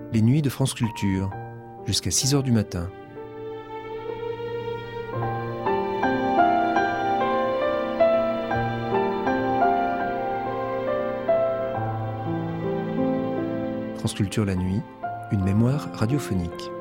les nuits de France Culture, jusqu'à 6h du matin. France Culture la nuit, une mémoire radiophonique.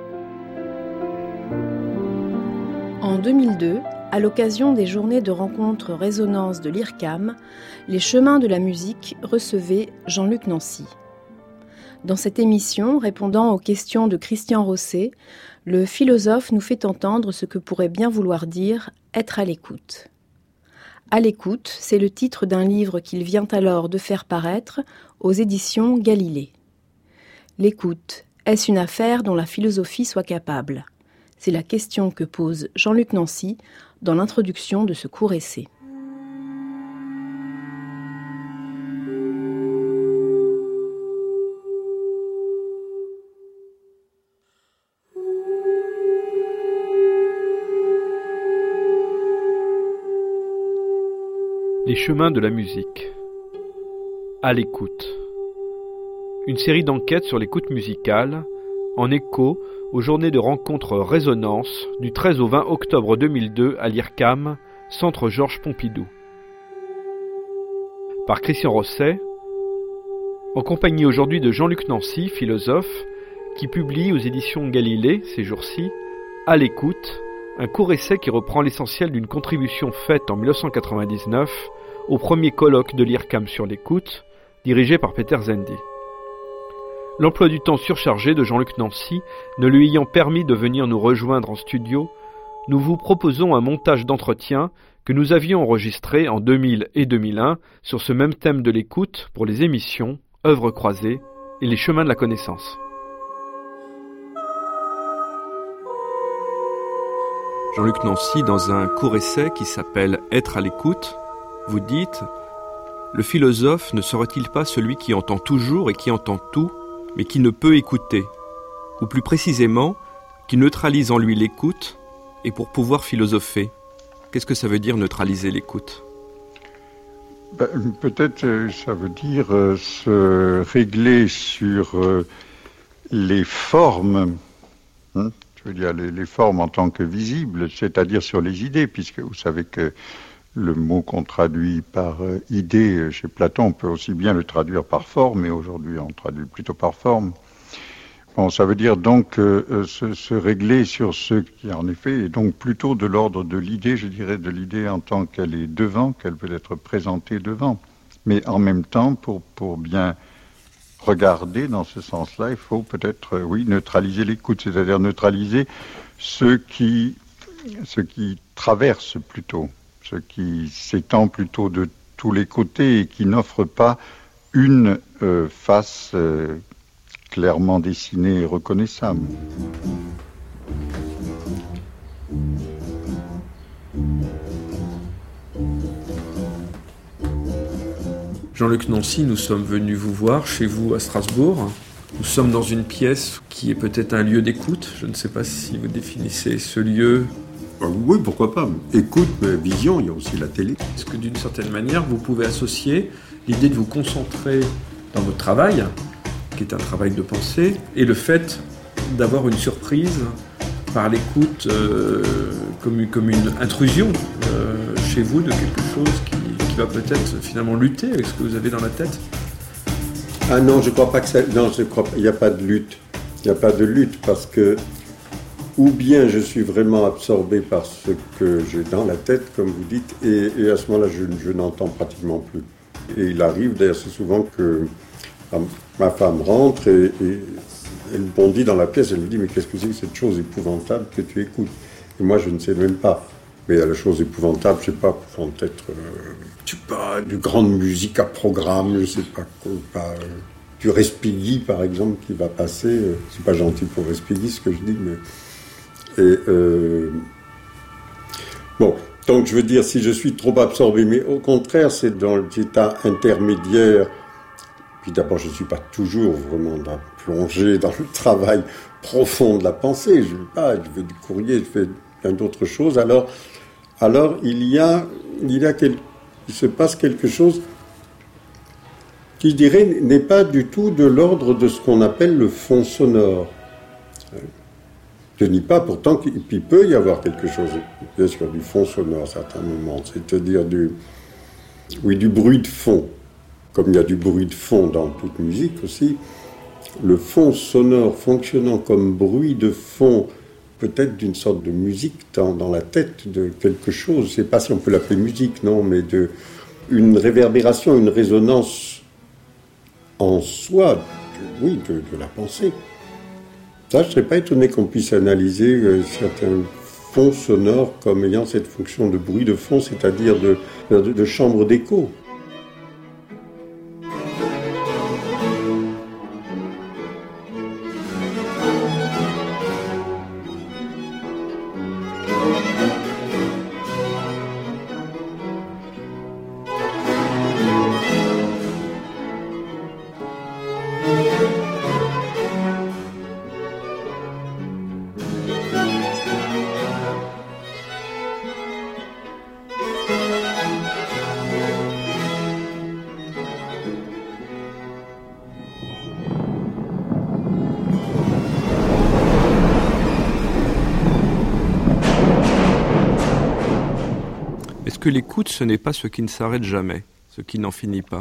En 2002, à l'occasion des journées de rencontres résonance de l'IRCAM, les chemins de la musique recevaient Jean-Luc Nancy. Dans cette émission, répondant aux questions de Christian Rosset, le philosophe nous fait entendre ce que pourrait bien vouloir dire « être à l'écoute ». À l'écoute, c'est le titre d'un livre qu'il vient alors de faire paraître aux éditions Galilée. L'écoute, est-ce une affaire dont la philosophie soit capable ? C'est la question que pose Jean-Luc Nancy dans l'introduction de ce court essai. Les chemins de la musique. À l'écoute. Une série d'enquêtes sur l'écoute musicale, en écho aux journées de rencontres Résonance du 13 au 20 octobre 2002 à l'IRCAM, Centre Georges Pompidou. Par Christian Rosset, en compagnie aujourd'hui de Jean-Luc Nancy, philosophe, qui publie aux éditions Galilée, ces jours-ci, À l'écoute, un court essai qui reprend l'essentiel d'une contribution faite en 1999 au premier colloque de l'IRCAM sur l'écoute, dirigé par Peter Zendy. L'emploi du temps surchargé de Jean-Luc Nancy ne lui ayant permis de venir nous rejoindre en studio, nous vous proposons un montage d'entretien que nous avions enregistré en 2000 et 2001 sur ce même thème de l'écoute pour les émissions, œuvres croisées et les chemins de la connaissance. Jean-Luc Nancy, dans un court essai qui s'appelle « Être à l'écoute », vous dites « Le philosophe ne serait-il pas celui qui entend toujours et qui entend tout, mais qui ne peut écouter, ou plus précisément, qui neutralise en lui l'écoute, et pour pouvoir philosopher. Qu'est-ce que ça veut dire neutraliser l'écoute ? Peut-être ça veut dire se régler sur les formes, je veux dire les formes en tant que visibles, c'est-à-dire sur les idées, puisque vous savez que le mot qu'on traduit par idée, chez Platon, on peut aussi bien le traduire par forme, mais aujourd'hui on traduit plutôt par forme. Bon, ça veut dire donc se régler sur ce qui, en effet, est donc plutôt de l'ordre de l'idée, je dirais, de l'idée en tant qu'elle est devant, qu'elle peut être présentée devant. Mais en même temps, pour bien regarder dans ce sens-là, il faut peut-être, neutraliser l'écoute, c'est-à-dire neutraliser ce qui traverse plutôt, ce qui s'étend plutôt de tous les côtés et qui n'offre pas une face clairement dessinée et reconnaissable. Jean-Luc Nancy, nous sommes venus vous voir chez vous à Strasbourg. Nous sommes dans une pièce qui est peut-être un lieu d'écoute. Je ne sais pas si vous définissez ce lieu. Oui, pourquoi pas. Écoute, mais vision, il y a aussi la télé. Est-ce que d'une certaine manière, vous pouvez associer l'idée de vous concentrer dans votre travail, qui est un travail de pensée, et le fait d'avoir une surprise par l'écoute comme une intrusion chez vous de quelque chose qui va peut-être finalement lutter avec ce que vous avez dans la tête ? Ah non, je crois pas que ça... Non, je crois pas. Il n'y a pas de lutte. Il n'y a pas de lutte parce que ou bien je suis vraiment absorbé par ce que j'ai dans la tête, comme vous dites, et à ce moment-là, je n'entends pratiquement plus. Et il arrive d'ailleurs assez souvent que ma femme rentre et elle bondit dans la pièce, elle me dit « Mais qu'est-ce que c'est que cette chose épouvantable que tu écoutes ?» Et moi, je ne sais même pas. Mais la chose épouvantable, je ne sais pas, pouvant être du grande musique à programme, je ne sais pas, du Respighi, par exemple, qui va passer. C'est pas gentil pour Respighi, ce que je dis, mais... Bon, donc je veux dire, si je suis trop absorbé, mais au contraire, c'est dans l'état intermédiaire. Puis d'abord, je ne suis pas toujours vraiment plongé dans le travail profond de la pensée. Je fais du courrier, je fais plein d'autres choses. Alors il se passe quelque chose qui, je dirais, n'est pas du tout de l'ordre de ce qu'on appelle le fond sonore. Je ne dis pas pourtant qu'il peut y avoir quelque chose, bien sûr, du fond sonore à certains moments, c'est-à-dire du bruit de fond. Comme il y a du bruit de fond dans toute musique aussi, le fond sonore fonctionnant comme bruit de fond, peut-être d'une sorte de musique dans la tête de quelque chose, je ne sais pas si on peut l'appeler musique, non, mais une réverbération, une résonance en soi, de la pensée. Ça, je ne serais pas étonné qu'on puisse analyser certains fonds sonores comme ayant cette fonction de bruit de fond, c'est-à-dire de chambre d'écho. Est-ce que l'écoute, ce n'est pas ce qui ne s'arrête jamais, ce qui n'en finit pas ?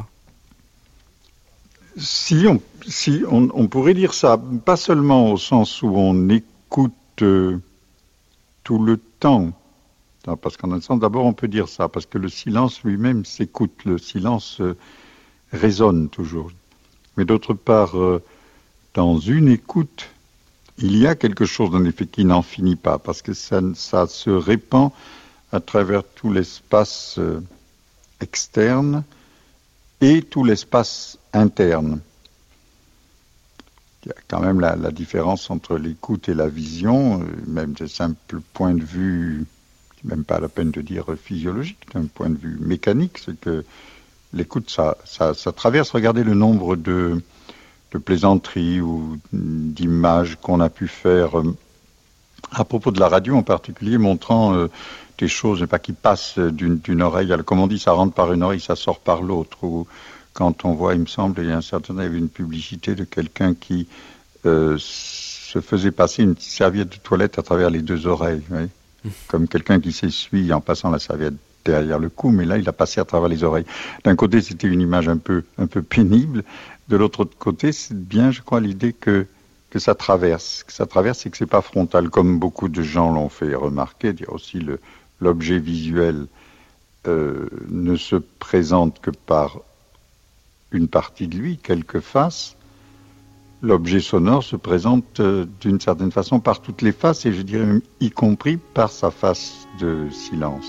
Si on pourrait dire ça, pas seulement au sens où on écoute tout le temps, parce qu'en un sens, d'abord on peut dire ça, parce que le silence lui-même s'écoute, le silence résonne toujours. Mais d'autre part, dans une écoute, il y a quelque chose en effet qui n'en finit pas, parce que ça se répand à travers tout l'espace externe et tout l'espace interne. Il y a quand même la différence entre l'écoute et la vision, même de simple point de vue, même pas la peine de dire physiologique, d'un point de vue mécanique, c'est que l'écoute, ça traverse. Regardez le nombre de plaisanteries ou d'images qu'on a pu faire à propos de la radio en particulier, montrant des choses pas qui passent d'une oreille, comme on dit, ça rentre par une oreille, ça sort par l'autre. Ou quand on voit, il me semble, il y a un certain temps, il y avait une publicité de quelqu'un qui se faisait passer une serviette de toilette à travers les deux oreilles, oui, comme quelqu'un qui s'essuie en passant la serviette derrière le cou, mais là, il a passé à travers les oreilles. D'un côté, c'était une image un peu pénible. De l'autre côté, c'est bien, je crois, l'idée que ça traverse et que c'est pas frontal, comme beaucoup de gens l'ont fait remarquer. Dire aussi l'objet visuel ne se présente que par une partie de lui, quelques faces. L'objet sonore se présente d'une certaine façon par toutes les faces, et je dirais même y compris par sa face de silence.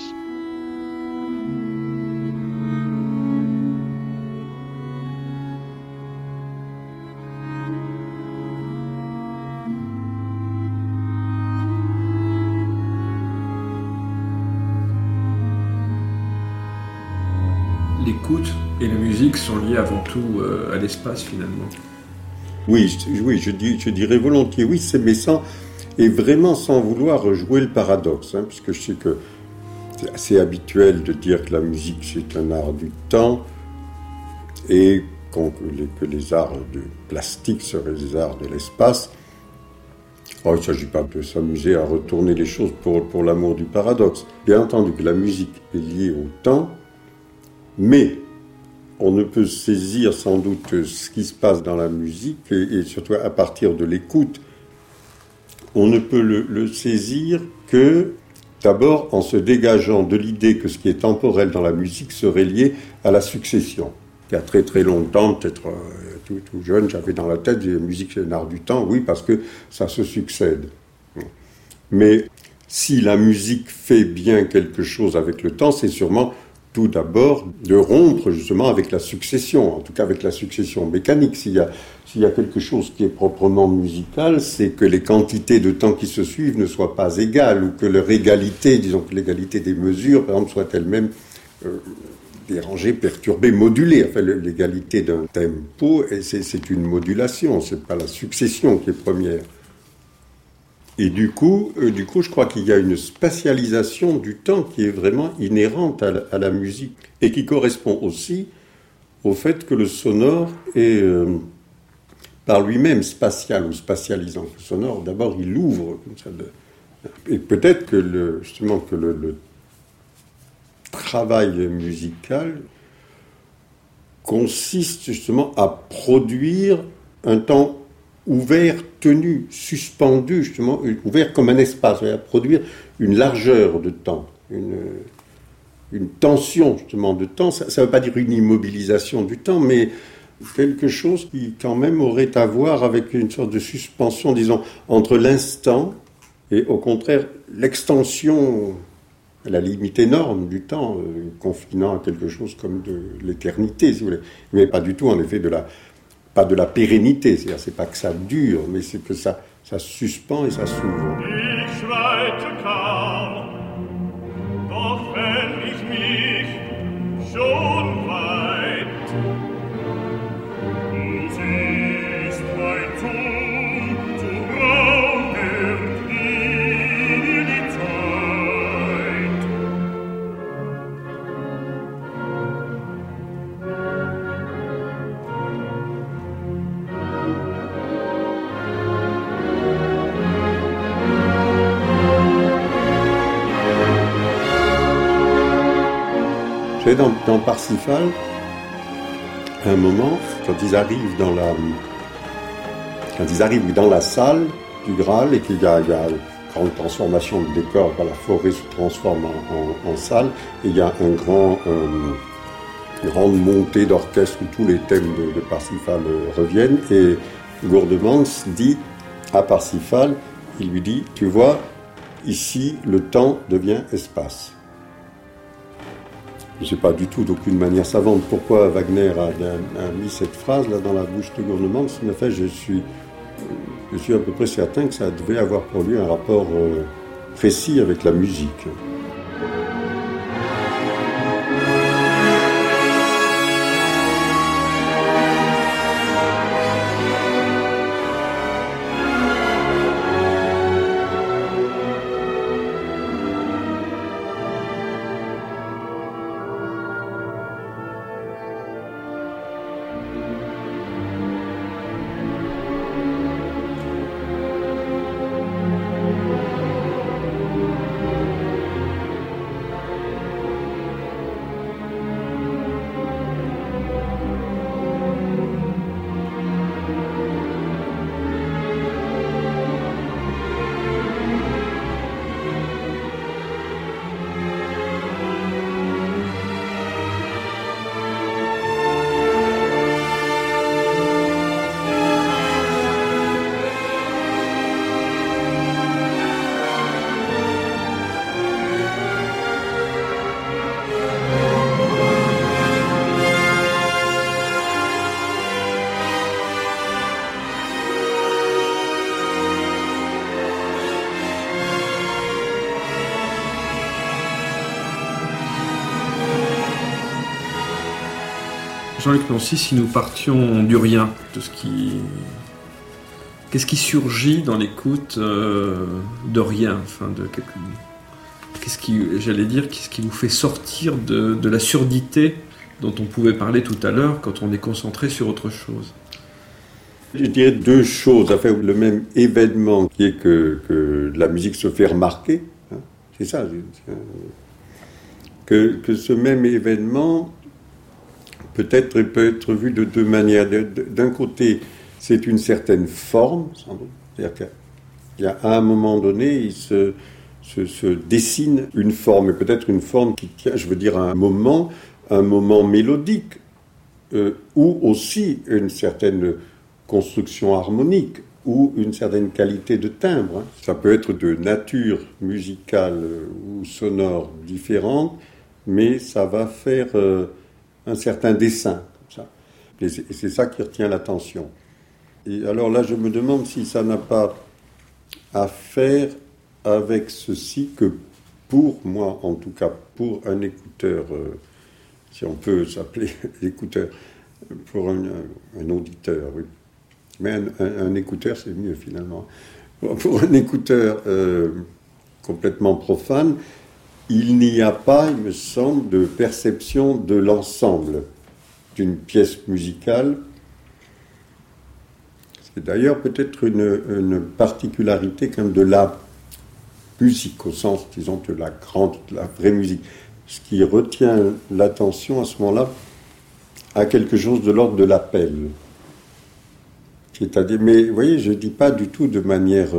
L'écoute et la musique sont liés avant tout à l'espace finalement. Oui, je dirais volontiers oui, mais et vraiment sans vouloir jouer le paradoxe, puisque je sais que c'est assez habituel de dire que la musique c'est un art du temps et que les arts de plastique seraient des arts de l'espace. Il ne s'agit pas de s'amuser à retourner les choses pour l'amour du paradoxe. Bien entendu que la musique est liée au temps, mais on ne peut saisir sans doute ce qui se passe dans la musique, et surtout à partir de l'écoute, on ne peut le saisir que d'abord en se dégageant de l'idée que ce qui est temporel dans la musique serait lié à la succession. Il y a très très longtemps, peut-être tout jeune, j'avais dans la tête la musique c'est un art du temps, oui, parce que ça se succède. Mais si la musique fait bien quelque chose avec le temps, c'est sûrement tout d'abord de rompre justement avec la succession, en tout cas avec la succession mécanique. S'il y a quelque chose qui est proprement musical, c'est que les quantités de temps qui se suivent ne soient pas égales, ou que leur égalité, disons que l'égalité des mesures, par exemple, soit elle-même dérangée, perturbée, modulée. Enfin, l'égalité d'un tempo, c'est une modulation, c'est pas la succession qui est première. Et du coup, je crois qu'il y a une spatialisation du temps qui est vraiment inhérente à la musique et qui correspond aussi au fait que le sonore est par lui-même spatial ou spatialisant. Le sonore, d'abord, il ouvre comme ça. Et peut-être que le travail musical consiste justement à produire un temps ouvert, tenu, suspendu, justement, ouvert comme un espace, à produire une largeur de temps, une tension justement de temps. Ça ne veut pas dire une immobilisation du temps, mais quelque chose qui quand même aurait à voir avec une sorte de suspension, disons, entre l'instant et au contraire l'extension à la limite énorme du temps, confinant à quelque chose comme de l'éternité, si vous voulez. Mais pas du tout, en effet, pas de la pérennité. C'est-à-dire, c'est pas que ça dure, mais c'est que ça suspend et ça s'ouvre. Dans Parsifal, à un moment, quand ils arrivent dans la salle du Graal et qu'il y a une grande transformation de décor, la forêt se transforme en salle, et il y a une grande montée d'orchestre où tous les thèmes de Parsifal reviennent, et Gurdemans dit à Parsifal, il lui dit, tu vois, ici le temps devient espace. Je ne sais pas du tout, d'aucune manière savante, pourquoi Wagner a mis cette phrase-là dans la bouche de Gurdemans, mais en fait, je suis à peu près certain que ça devait avoir pour lui un rapport précis avec la musique. Jean-Luc Nancy, si nous partions du rien, de qu'est-ce qui surgit dans l'écoute de rien, qu'est-ce qui vous fait sortir de la surdité dont on pouvait parler tout à l'heure quand on est concentré sur autre chose? Je dirais deux choses. Enfin, le même événement qui est que la musique se fait remarquer, hein, c'est ça. Que ce même événement peut être vu de deux manières. D'un côté, c'est une certaine forme, sans doute. C'est-à-dire qu'à un moment donné, il se dessine une forme, et peut-être une forme qui tient, je veux dire, à un moment mélodique, ou aussi une certaine construction harmonique, ou une certaine qualité de timbre. Ça peut être de nature musicale ou sonore différente, mais ça va faire un certain dessin, comme ça. Et c'est ça qui retient l'attention. Et alors là, je me demande si ça n'a pas à faire avec ceci que, pour moi, en tout cas, pour un écouteur, si on peut s'appeler l'écouteur, pour un auditeur, oui. Mais un écouteur, c'est mieux, finalement. Pour un écouteur complètement profane, il n'y a pas, il me semble, de perception de l'ensemble. d'une pièce musicale. C'est d'ailleurs peut-être une particularité quand même de la musique, au sens, disons, de la vraie musique. Ce qui retient l'attention à ce moment-là à quelque chose de l'ordre de l'appel. C'est-à-dire, mais vous voyez, je ne dis pas du tout de manière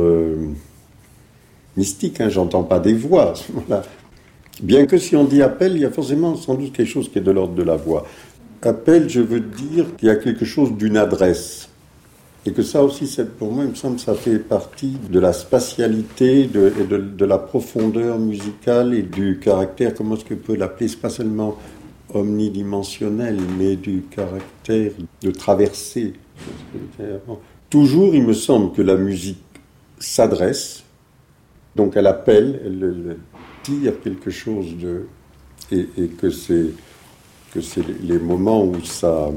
mystique, j'entends pas des voix à ce moment-là. Bien que si on dit appel, il y a forcément sans doute quelque chose qui est de l'ordre de la voix. Appel, je veux dire qu'il y a quelque chose d'une adresse. Et que ça aussi, pour moi, il me semble que ça fait partie de la spatialité, de la profondeur musicale et du caractère, comment est-ce que peut l'appeler, c'est pas seulement omnidimensionnel, mais du caractère de traversée. Toujours, il me semble que la musique s'adresse, donc elle appelle, elle tire quelque chose et que c'est les moments où ça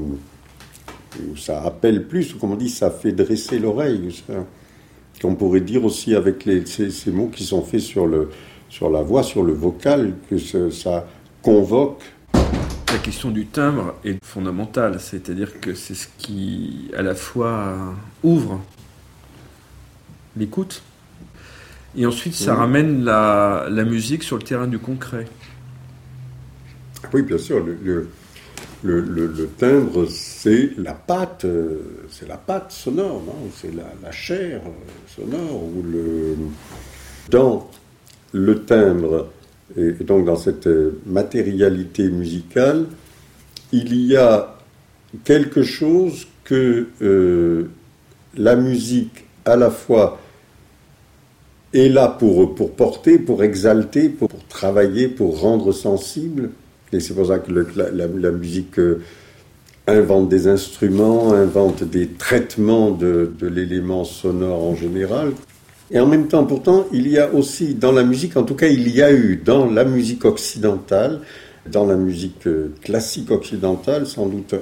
appelle plus, ou comme on dit, ça fait dresser l'oreille. Qu'on pourrait dire aussi avec ces mots qui sont faits sur la voix, sur le vocal, que ça convoque. La question du timbre est fondamentale, c'est-à-dire que c'est ce qui, à la fois, ouvre l'écoute, et ensuite ça ramène la musique sur le terrain du concret. Oui, bien sûr, le timbre, c'est la pâte sonore, non ? C'est la chair sonore, dans le timbre, et donc dans cette matérialité musicale, il y a quelque chose que la musique, à la fois, est là pour porter, pour exalter, pour travailler, pour rendre sensible. Et c'est pour ça que la musique invente des instruments, invente des traitements de l'élément sonore en général. Et en même temps, pourtant, il y a aussi dans la musique, en tout cas il y a eu dans la musique occidentale, dans la musique classique occidentale, sans doute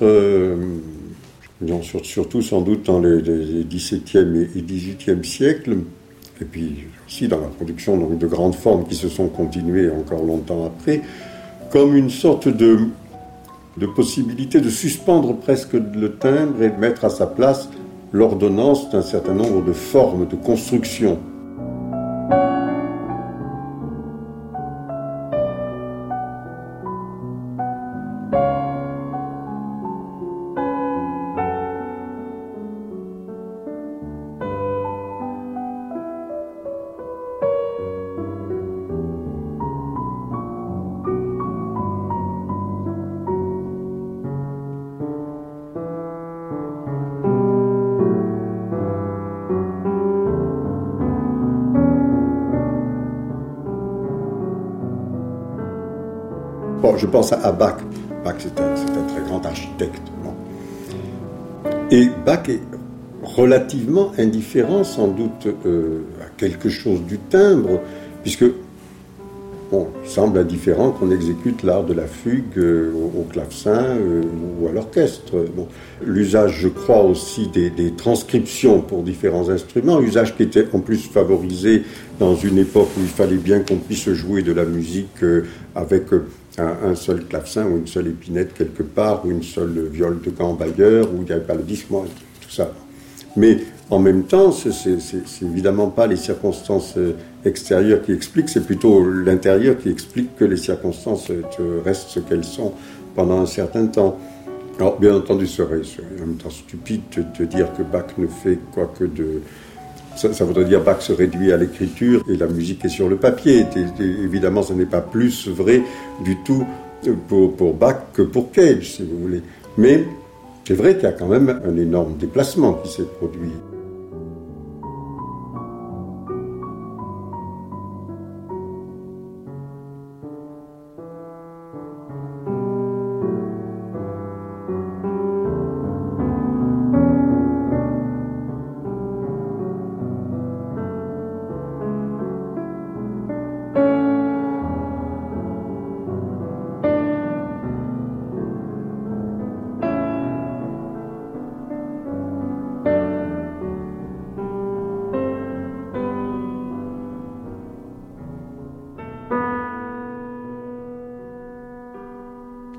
surtout sans doute dans les XVIIe et XVIIIe siècles, et puis aussi dans la production donc, de grandes formes qui se sont continuées encore longtemps après, comme une sorte de possibilité de suspendre presque le timbre et de mettre à sa place l'ordonnance d'un certain nombre de formes de construction. Bon, je pense à Bach. Bach, c'est un très grand architecte. Non ? Et Bach est relativement indifférent, sans doute, à quelque chose du timbre, puisque, il semble indifférent qu'on exécute l'art de la fugue au clavecin ou à l'orchestre. Bon, l'usage, je crois, aussi des transcriptions pour différents instruments, usage qui était en plus favorisé dans une époque où il fallait bien qu'on puisse jouer de la musique avec un seul clavecin ou une seule épinette quelque part, ou une seule viole de gambailleur, où il n'y avait pas le disque, tout ça. Mais en même temps, c'est évidemment pas les circonstances extérieures qui expliquent, c'est plutôt l'intérieur qui explique que les circonstances restent ce qu'elles sont pendant un certain temps. Alors, bien entendu, ce serait en même temps stupide de dire que Bach ne fait quoi que de... Ça voudrait dire Bach se réduit à l'écriture et la musique est sur le papier. Et évidemment, ce n'est pas plus vrai du tout pour Bach que pour Cage, si vous voulez. Mais c'est vrai qu'il y a quand même un énorme déplacement qui s'est produit.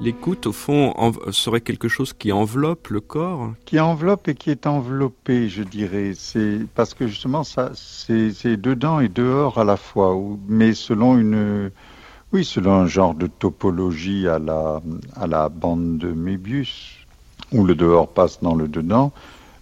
L'écoute, au fond, serait quelque chose qui enveloppe le corps? Qui enveloppe et qui est enveloppé, je dirais. C'est parce que justement, ça, c'est dedans et dehors à la fois, mais selon un genre de topologie à la bande de Mébius, où le dehors passe dans le dedans.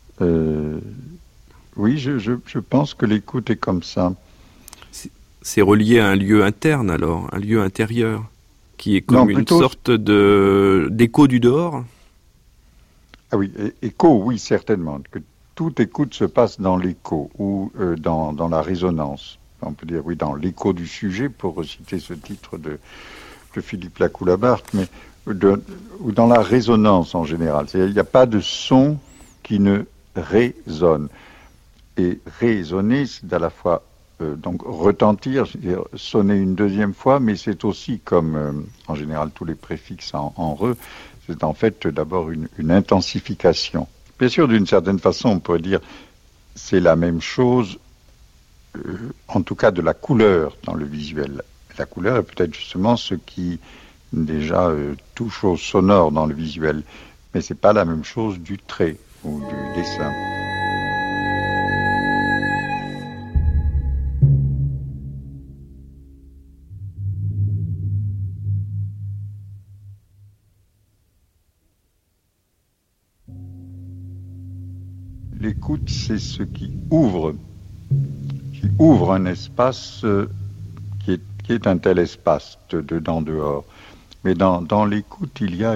Oui, je pense que l'écoute est comme ça. C'est relié à un lieu interne alors, un lieu intérieur, qui est comme une sorte d'écho du dehors? Ah oui, écho, oui, certainement. Que toute écoute se passe dans l'écho ou dans la résonance. On peut dire, oui, dans l'écho du sujet, pour reciter ce titre de Philippe Lacoue-Labarthe, mais ou dans la résonance en général. C'est-à-dire, il n'y a pas de son qui ne résonne. Et résonner, c'est à la fois donc retentir, c'est-à-dire sonner une deuxième fois, mais c'est aussi comme en général tous les préfixes en re, c'est en fait d'abord une intensification. Bien sûr, d'une certaine façon, on pourrait dire c'est la même chose, en tout cas de la couleur dans le visuel. La couleur est peut-être justement ce qui déjà touche au sonore dans le visuel, mais c'est pas la même chose du trait ou du dessin. L'écoute, c'est ce qui ouvre un espace qui est un tel espace de dedans-dehors. Mais dans l'écoute, il y a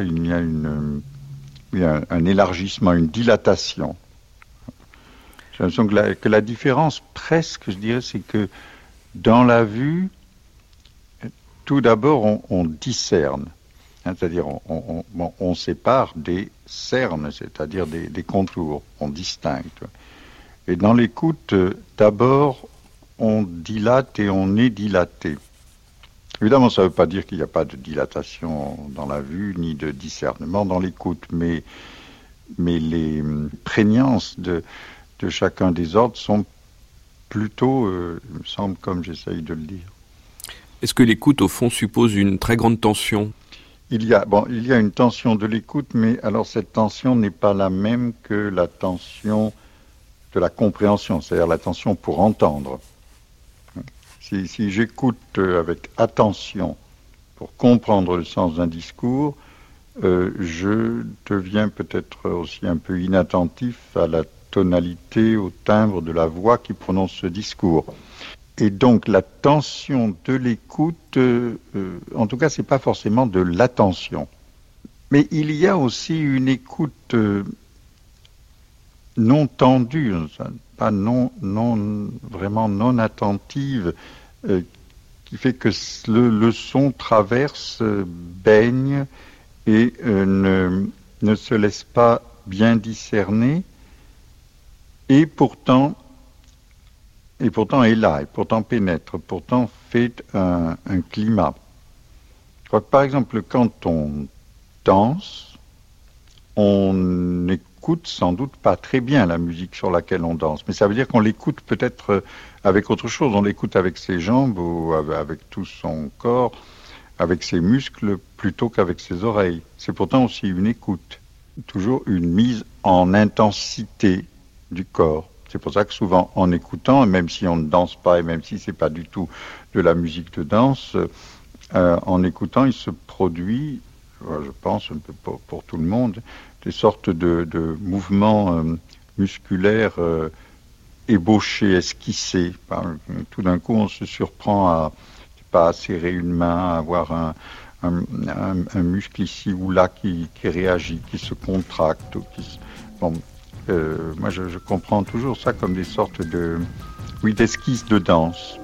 un élargissement, une dilatation. J'ai l'impression que la différence, presque, je dirais, c'est que dans la vue, tout d'abord, on discerne. C'est-à-dire, on sépare des cernes, c'est-à-dire des contours, on distingue. Et dans l'écoute, d'abord, on dilate et on est dilaté. Évidemment, ça ne veut pas dire qu'il n'y a pas de dilatation dans la vue, ni de discernement dans l'écoute, mais les prégnances de chacun des ordres sont plutôt, il me semble, comme j'essaye de le dire. Est-ce que l'écoute, au fond, suppose une très grande tension ? Il y a une tension de l'écoute, mais alors cette tension n'est pas la même que la tension de la compréhension, c'est-à-dire la tension pour entendre. Si j'écoute avec attention pour comprendre le sens d'un discours, je deviens peut-être aussi un peu inattentif à la tonalité, au timbre de la voix qui prononce ce discours. Et donc la tension de l'écoute, en tout cas, c'est pas forcément de l'attention. Mais il y a aussi une écoute non tendue, pas vraiment non attentive, qui fait que le son traverse, baigne et ne se laisse pas bien discerner, et pourtant est là, et pourtant pénètre, pourtant fait un climat. Je crois que par exemple, quand on danse, on n'écoute sans doute pas très bien la musique sur laquelle on danse, mais ça veut dire qu'on l'écoute peut-être avec autre chose, on l'écoute avec ses jambes ou avec tout son corps, avec ses muscles, plutôt qu'avec ses oreilles. C'est pourtant aussi une écoute, toujours une mise en intensité du corps. C'est pour ça que souvent, en écoutant, même si on ne danse pas et même si c'est pas du tout de la musique de danse, en écoutant, il se produit, je pense, un peu pour tout le monde, des sortes de mouvements musculaires ébauchés, esquissés. Tout d'un coup, on se surprend à serrer une main, à avoir un muscle ici ou là qui réagit, qui se contracte. Moi, je comprends toujours ça comme des sortes d'esquisses de danse.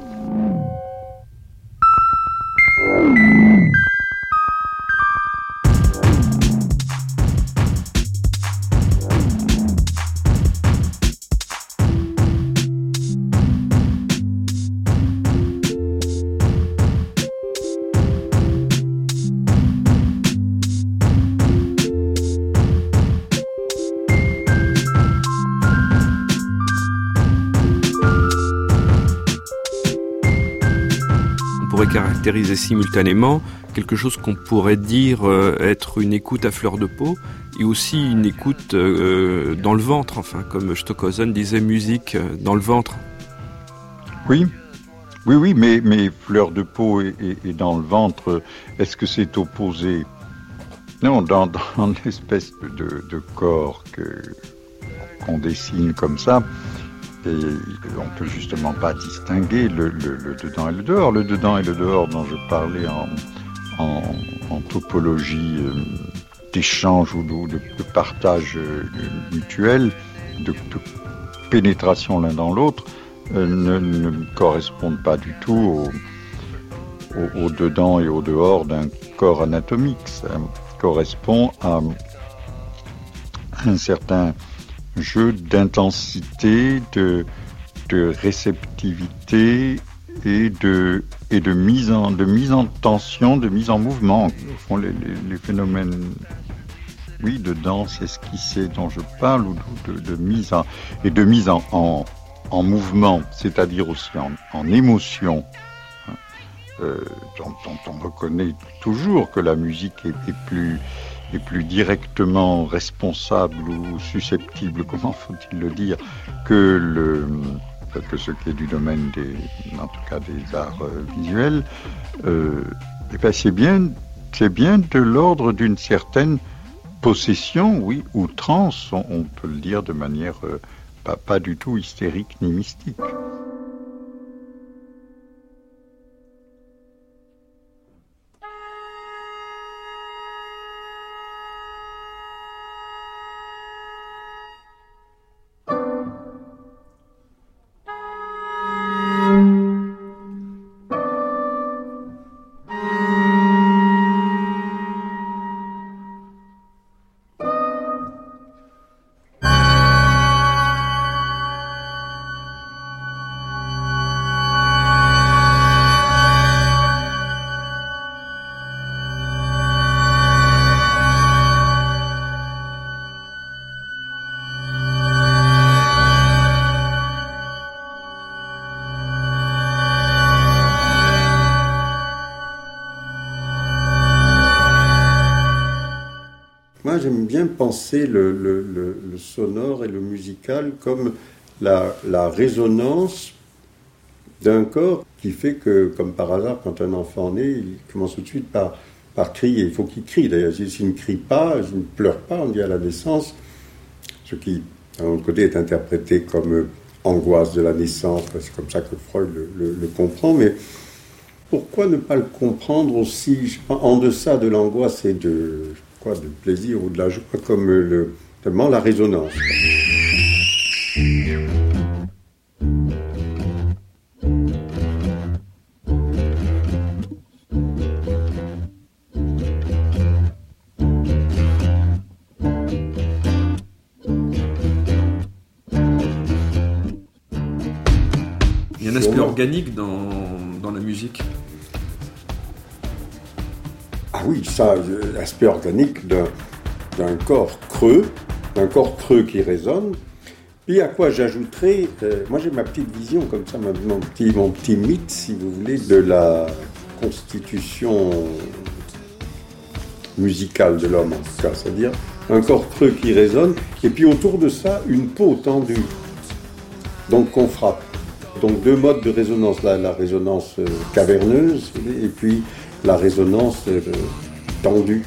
pourrait caractériser simultanément quelque chose qu'on pourrait dire être une écoute à fleur de peau et aussi une écoute dans le ventre, enfin, comme Stockhausen disait, musique dans le ventre. Oui, mais fleur de peau et dans le ventre, est-ce que c'est opposé ? Non, dans l'espèce de corps qu'on dessine comme ça, et on ne peut justement pas distinguer le dedans et le dehors. Le dedans et le dehors dont je parlais en topologie d'échange ou de partage mutuel, de pénétration l'un dans l'autre, ne correspondent pas du tout au dedans et au dehors d'un corps anatomique. Ça correspond à un certain jeu d'intensité, de réceptivité et de mise en tension, de mise en mouvement. Au fond, les phénomènes, oui, de danse esquissée dont je parle, ou de mise en mouvement, c'est-à-dire aussi en émotion, dont on reconnaît toujours que la musique est plus directement responsable ou susceptible, comment faut-il le dire, que ce qui est du domaine en tout cas des arts visuels, c'est bien de l'ordre d'une certaine possession, oui, ou transe, on peut le dire de manière pas du tout hystérique ni mystique. Moi, j'aime bien penser le sonore et le musical comme la résonance d'un corps qui fait que, comme par hasard, quand un enfant naît, il commence tout de suite par crier. Il faut qu'il crie, d'ailleurs. S'il ne crie pas, s'il ne pleure pas, on dit à la naissance, ce qui, d'un autre côté, est interprété comme angoisse de la naissance, parce que c'est comme ça que Freud le comprend, mais pourquoi ne pas le comprendre aussi en deçà de l'angoisse et de plaisir ou de la joie, comme tellement la résonance. Il y a un aspect organique dans la musique. Ah oui, ça, l'aspect organique d'un corps creux qui résonne. Puis à quoi j'ajouterais, moi j'ai ma petite vision comme ça, mon petit mythe, si vous voulez, de la constitution musicale de l'homme, en tout cas, c'est-à-dire un corps creux qui résonne, et puis autour de ça, une peau tendue, donc qu'on frappe. Donc deux modes de résonance, la résonance caverneuse, et puis la résonance tendue.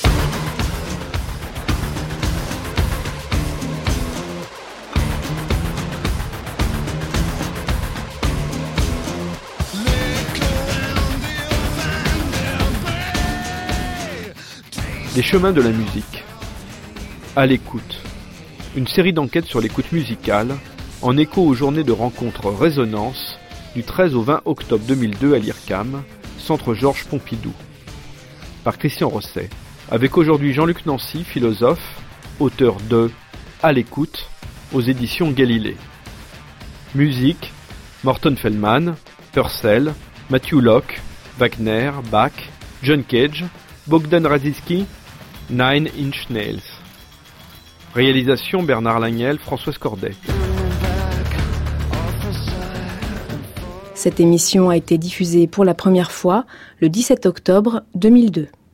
Les chemins de la musique. À l'écoute. Une série d'enquêtes sur l'écoute musicale, en écho aux journées de rencontres Résonance du 13 au 20 octobre 2002 à l'IRCAM, Centre Georges Pompidou. Par Christian Rosset, avec aujourd'hui Jean-Luc Nancy, philosophe, auteur de À l'écoute, aux éditions Galilée. Musique, Morton Feldman, Purcell, Matthew Locke, Wagner, Bach, John Cage, Bogdan Radziski, Nine Inch Nails. Réalisation Bernard Lagnel, Françoise Corday. Cette émission a été diffusée pour la première fois le 17 octobre 2002.